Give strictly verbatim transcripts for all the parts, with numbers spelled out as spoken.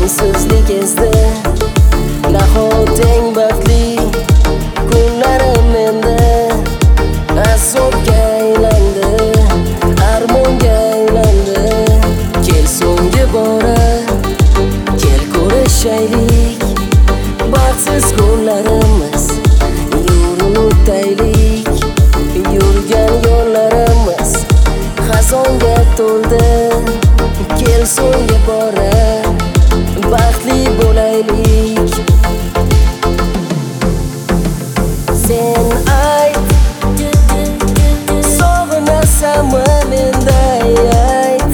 tengsizlik ezdi nahot eng baxtli kunlarim menda azobga aylandi, armonga aylandi. Kel so'nggi bora, kel ko'rishaylik, baxtsiz kunlarimiz yo'lini o'taylik. Yurgan yo'llarimiz xazonga to'ldi. Kel so'nggi bora, baxtli bo'laylik. Sen ayt, sog'inasanmi menday ayt.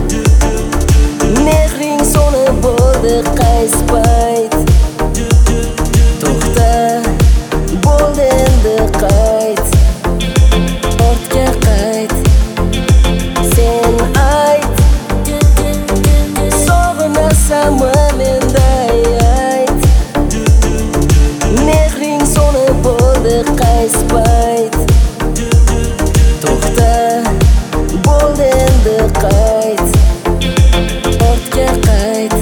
Mehring so'nib bo'ldi qaysi payt? To'xta, bo'ldi endi qayt, ortga qayt. Sen ayt, sog'inasanmi menday ayt. Mehring so'nib bo'ldi qaysi payt? To'xta, bo'ldi endi qayt, ortga qayt.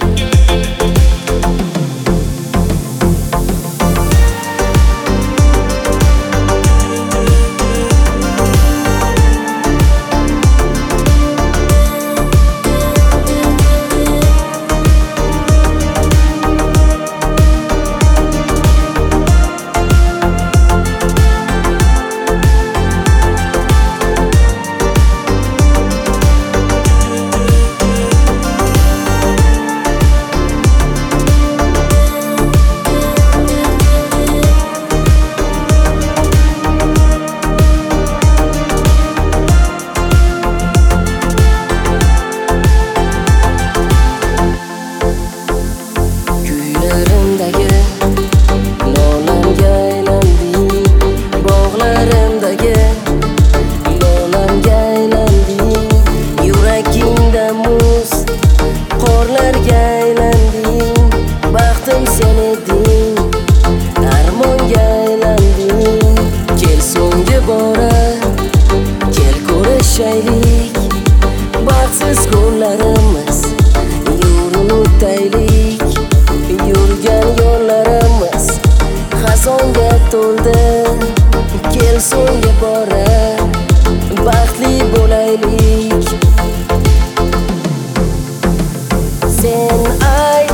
Sen eding, armonga aylanding. Kel so'nggi bora, kel ko'rishaylik, baxtsiz kunlarimiz yo'lini o'taylik. Yurgan yo'llarimiz xazonga to'ldi. Kel so'nggi bora, baxtli bo'laylik. Sen ay